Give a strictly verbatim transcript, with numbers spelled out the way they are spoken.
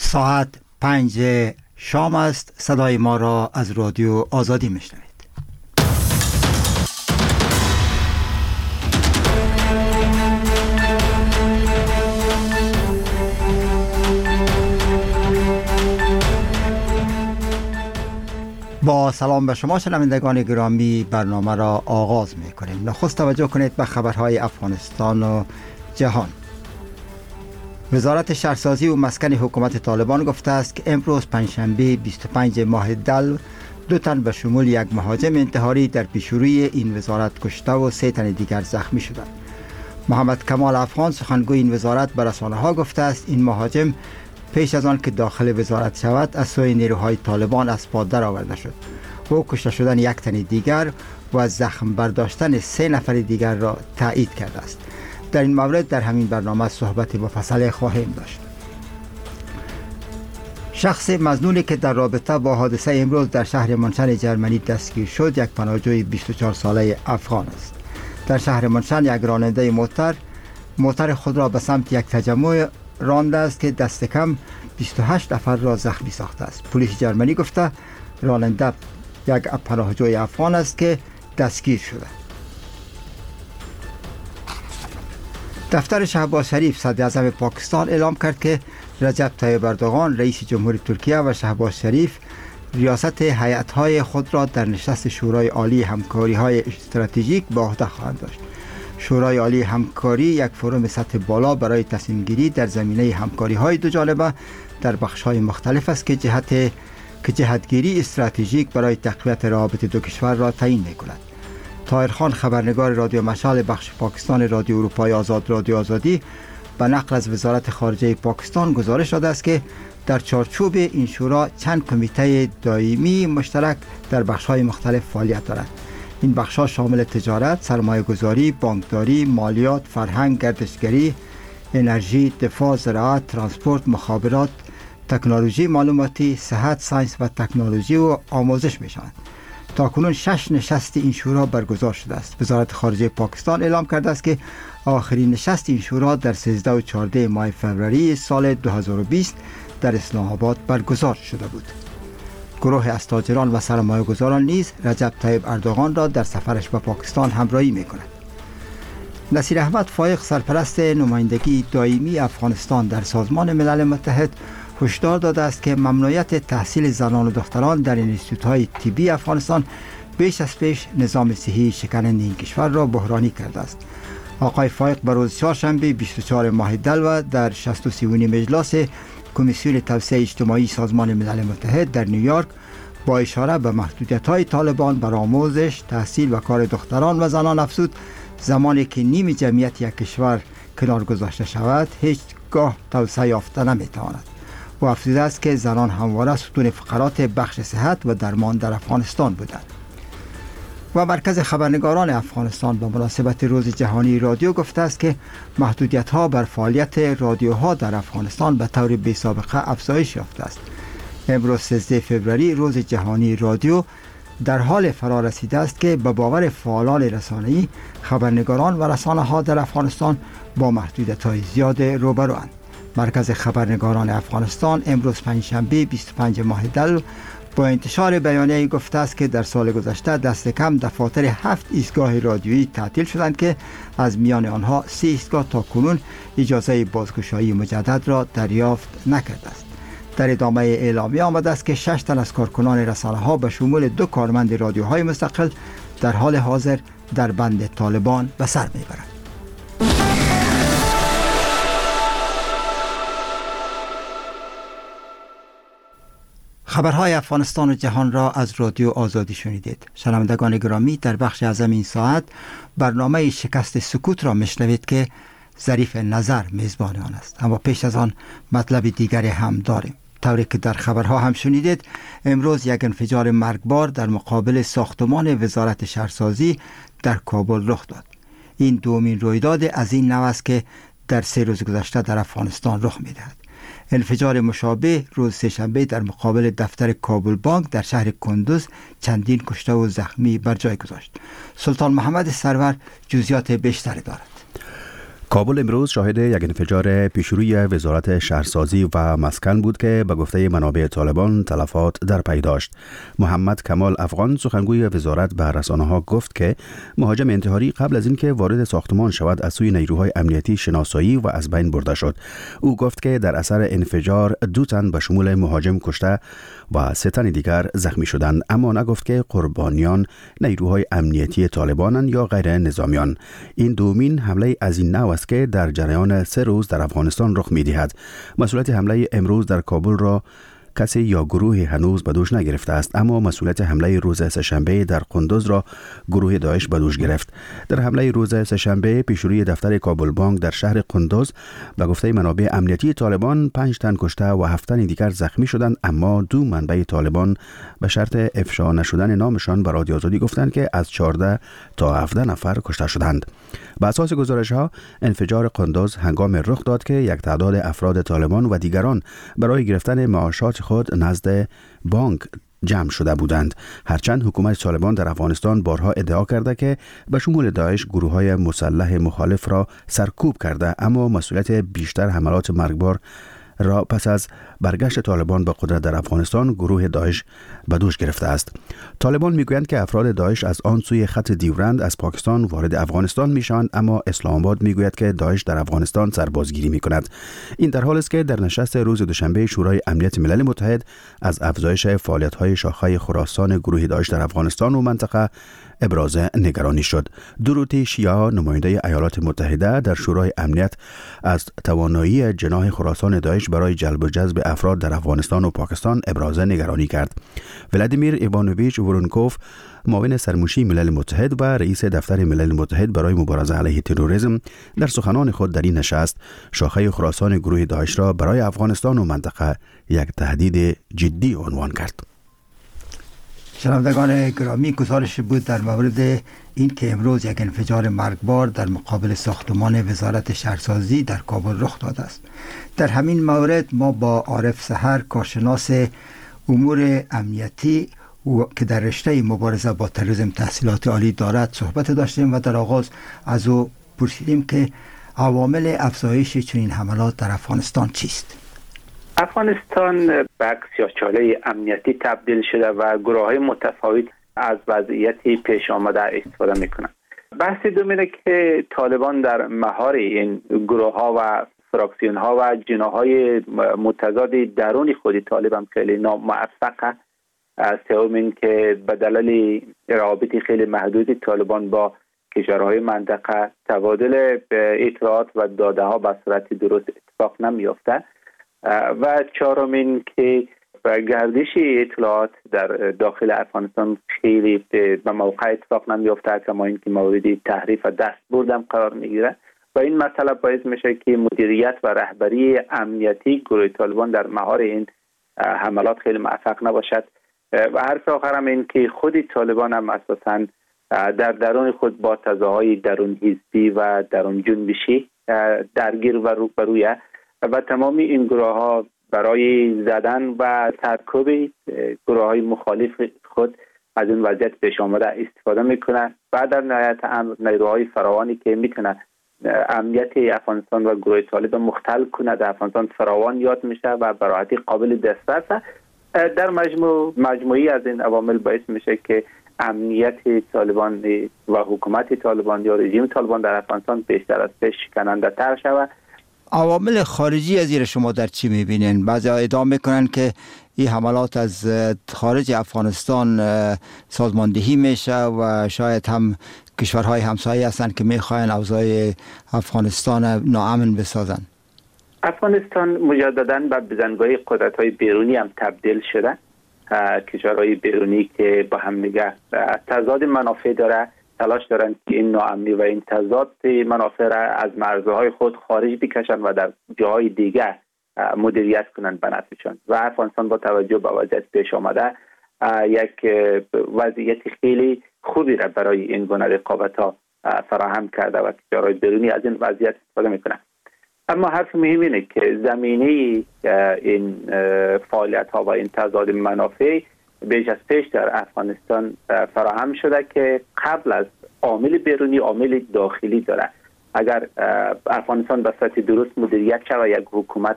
ساعت پنج شام است. صدای ما را از رادیو آزادی میشنوید. با سلام به شما شنوندگان گرامی، برنامه را آغاز می کنیم. نخست توجه کنید به خبرهای افغانستان و جهان. وزارت شهرسازی و مسکن حکومت طالبان گفته است که امروز پنجشنبه بیست و پنج ماه دلو دو تن به شمول یک مهاجم انتحاری در پیشروی این وزارت کشته و سه تن دیگر زخمی شدند. محمد کمال افغان سخنگوی این وزارت به رسانه‌ها گفته است این مهاجم پیش از آن که داخل وزارت شود از سوی نیروهای طالبان از پا درآورده شد. او کشته شدن یک تن دیگر و از زخم برداشتن سه نفر دیگر را تایید کرده است. در این مورد در همین برنامه صحبت مفصل خواهیم داشت. شخص مظنونی که در رابطه با حادثه امروز در شهر منشن جرمنی دستگیر شد یک پناهجوی بیست و چهار ساله افغان است. در شهر منشن یک راننده موتر موتر خود را به سمت یک تجمع رانده است که دست کم بیست و هشت نفر را زخمی ساخته است. پلیس جرمنی گفته راننده یک پناهجوی افغان است که دستگیر شده. دفتر شهباز شریف صدر اعظم پاکستان اعلام کرد که رجب طیب اردوغان رئیس جمهوری ترکیه و شهباز شریف ریاست هیئت‌های خود را در نشست شورای عالی همکاری‌های استراتژیک به عهده خواهند داشت. شورای عالی همکاری یک فروم سطح بالا برای تصمیم گیری در زمینه همکاری‌های دو جانبه در بخش‌های مختلف است که جهت که جهتگیری استراتژیک برای تقویت روابط دو کشور را تعیین می‌کند. طاهر خان خبرنگار رادیو مشعل بخش پاکستان رادیو اروپای آزاد رادیو آزادی به نقل از وزارت خارجه پاکستان گزارش داده است که در چارچوب این شورا چند کمیته دائمی مشترک در بخش‌های مختلف فعالیت دارند. این بخش‌ها شامل تجارت، سرمایه‌گذاری، بانکداری، مالیات، فرهنگ، گردشگری، انرژی، دفاع، زراعت، ترانسپورت، مخابرات، تکنولوژی معلوماتی، صحت، ساینس و تکنولوژی و آموزش می‌شوند. تاکنون شش نشست این شورا برگزار شده است. وزارت خارجه پاکستان اعلام کرده است که آخرین نشست این شورا در سیزده و چهارده ماه فوریه سال دو هزار و بیست در اسلام آباد برگزار شده بود. گروه از تاجران و سرمایه‌گذاران نیز رجب طیب اردوغان را در سفرش به پاکستان همراهی می‌کند. نصیر احمد فایق سرپرست نمایندگی دائمی افغانستان در سازمان ملل متحد هشدار داده است که ممنوعیت تحصیل زنان و دختران در انستیتوت‌های طبی افغانستان بیش از پیش نظام صحی شکننده این کشور را بحرانی کرده است. آقای فایق به روز چهارشنبه بیست و چهار ماه دلو در شصت و سومین اجلاس کمیسیون توسعه اجتماعی سازمان ملل متحد در نیویورک با اشاره به محدودیت‌های طالبان بر آموزش، تحصیل و کار دختران و زنان افزود زمانی که نیم جمعیت یک کشور کنار گذاشته شود هیچگاه توسعه یافته نمی‌تواند. و افزوده است که زنان همواره ستون فقرات بخش صحت و درمان در افغانستان بودند. و مرکز خبرنگاران افغانستان به مناسبت روز جهانی رادیو گفته است که محدودیت‌ها بر فعالیت رادیوها در افغانستان به طور بی‌سابقه افزایش یافته است. امروز سیزده فوریه روز جهانی رادیو در حال فرا رسیده است که به باور فعالان رسانه‌ای خبرنگاران و رسانه‌ها در افغانستان با محدودیت‌های زیاد روبروند. مرکز خبرنگاران افغانستان امروز پنجشنبه بیست و پنج ماه دلو با انتشار بیانیه‌ای گفته است که در سال گذشته دست کم دفاتر هفت ایستگاه رادیویی تعطیل شدند که از میان آنها سه ایستگاه تا کنون اجازه بازگشایی مجدد را دریافت نکرده است. در ادامه اعلامیه آمده است که شش تن از کارکنان رسانه‌ها به شمول دو کارمند رادیوهای مستقل در حال حاضر در بند طالبان به سر میبرند. خبرهای افغانستان و جهان را از رادیو آزادی شنیدید. شنوندگان گرامی، در بخش اعظم این ساعت برنامه شکست سکوت را میشنوید که ظریف نظر میزبان آن است. اما پیش از آن مطلب دیگری هم داریم. طوری که در خبرها هم شنیدید امروز یک انفجار مرگبار در مقابل ساختمان وزارت شهرسازی در کابل رخ داد. این دومین رویداد از این نوع است که در سه روز گذشته در افغانستان رخ میدهد. انفجار مشابه روز سه‌شنبه در مقابل دفتر کابل بانک در شهر کندوز چندین کشته و زخمی بر جای گذاشت. سلطان محمد سرور جزئیات بیشتری دارد. کابل امروز شاهد یک انفجار پیشروی وزارت شهرسازی و مسکن بود که به گفته منابع طالبان تلفات در پی داشت. محمد کمال افغان سخنگوی وزارت به رسانه‌ها گفت که مهاجم انتحاری قبل از اینکه وارد ساختمان شود از سوی نیروهای امنیتی شناسایی و از بین برده شد. او گفت که در اثر انفجار دو تن به شمول مهاجم کشته و سه تن دیگر زخمی شدند، اما نگفت که قربانیان نیروهای امنیتی طالبانند یا غیر نظامیان. این دومین حمله از این نوع است که در جریان سه روز در افغانستان رخ می‌دهد. مسئولیت حمله امروز در کابل را کسی یا گروهی هنوز به دوش نگرفته است، اما مسئولیت حمله روز سه‌شنبه در قندوز را گروه داعش به دوش گرفت. در حمله روز سه‌شنبه پیشروی دفتر کابل بانک در شهر قندوز به گفته منابع امنیتی طالبان پنج تن کشته و هفت تن دیگر زخمی شدند، اما دو منبع طالبان به شرط افشا نشدن نامشان به رادیو آزادی گفتند که از چهارده تا هفده نفر کشته شدند. به اساس گزارش‌ها انفجار قندوز هنگام رخ داد که یک تعداد افراد طالبان و دیگران برای گرفتن معاشات خود نزد بانک جمع شده بودند. هرچند حکومت طالبان در افغانستان بارها ادعا کرده که به شمول داعش گروه‌های مسلح مخالف را سرکوب کرده، اما مسئولیت بیشتر حملات مرگبار را پس از برگشت طالبان به قدرت در افغانستان گروه داعش به دوش گرفته است. طالبان میگویند که افراد داعش از آن سوی خط دیورند از پاکستان وارد افغانستان میشوند، اما اسلام آباد میگوید که داعش در افغانستان سربازگیری میکند. این در حالی است که در نشست روز دوشنبه شورای امنیت ملل متحد از افزایش فعالیت‌های شاخه خراسان گروه داعش در افغانستان و منطقه ابراز نگرانی شد. دوروتی شیعه نماینده ایالات متحده در شورای امنیت از توانایی جناح خراسان داعش برای جلب و جذب افراد در افغانستان و پاکستان ابراز نگرانی کرد. ولادیمیر ایوانوویچ ورونکوف معاون سرموشی ملل متحد و رئیس دفتر ملل متحد برای مبارزه علیه تروریسم در سخنان خود در این نشست شاخه خراسان گروه داعش را برای افغانستان و منطقه یک تهدید جدی عنوان کرد. شنوندگان گرامی، گزارش بود در مورد این که امروز یک انفجار مرگبار در مقابل ساختمان وزارت شهرسازی در کابل رخ داده است. در همین مورد ما با عارف سحر کارشناس امور امنیتی و که در رشته مبارزه با تروریسم تحصیلات عالی دارد صحبت داشتیم و در آغاز از او پرسیدیم که عوامل افزایش چنین حملات در افغانستان چیست؟ افغانستان به سیاه‌چاله امنیتی تبدیل شده و گروه‌های متفاوت از وضعیتی پیش آمده استفاده می‌کنند. بحث دوم اینه که طالبان در مهار این گروه‌ها و فراکسیون‌ها و جناح‌های متضاد درون خود طالبان خیلی ناموفقه. سوم این که به دلیل روابط خیلی محدود طالبان با کشورهای منطقه تبادل اطلاعات و داده‌ها به صورت درست اتفاق نمی‌یافته. و چهارمین که گردش اطلاعات در داخل افغانستان خیلی به موقع اتفاق نمیافته، کما اینکه مورد تحریف و دست بردم قرار میگیره و این مسئله باعث میشه که مدیریت و رهبری امنیتی گروه طالبان در مهار این حملات خیلی موفق نباشد. و حرف آخرم این که خود طالبان هم اساساً در درون خود با تضادهای درون حزبی و درون جنبشی درگیر و روبرویه و تمامی این گروه ها برای زدن و سرکوب گروه های مخالف خود از این وضعیت پیش آمده استفاده میکنه و در نهایت نیروهای فراوانی که میتونه امنیت افغانستان و گروه طالب مختل کنه در افغانستان فراوان یاد میشه و به راحتی قابل دسترسه. در مجموع مجموعی از این عوامل باعث میشه که امنیت طالبان و حکومت طالبان یا رژیم طالبان در افغانستان بیشتر از پیش شکننده تر شود. عوامل خارجی از زیر شما در چی میبینین؟ بعضی ادعا میکنن که این حملات از خارج افغانستان سازماندهی میشه و شاید هم کشورهای همسایه هستند که میخواین اوضاع افغانستان ناامن بسازن. افغانستان مجددا به بزنگاه قدرت‌های بیرونی هم تبدیل شده. کشورهای بیرونی که با هم دیگه تضاد منافع داره تلاش دارند که این ناامنی و این تضاد منافع را از مرزهای خود خارج بکشند و در جاهای دیگه مدیریت کنند به نفعشان. و افغانستان با توجه به وضعیت پیش آمده یک وضعیت خیلی خوبی را برای این گونه رقابت‌ها فراهم کرده و کشورهای بیرونی از این وضعیت استفاده میکنند. اما حرف مهم اینه که زمینه این فعالیت‌ها و این تضاد منافع بیش از پیش در افغانستان فراهم شده که قبل از عامل بیرونی عامل داخلی داره. اگر افغانستان به صورت درست مدیریت شود، یک حکومت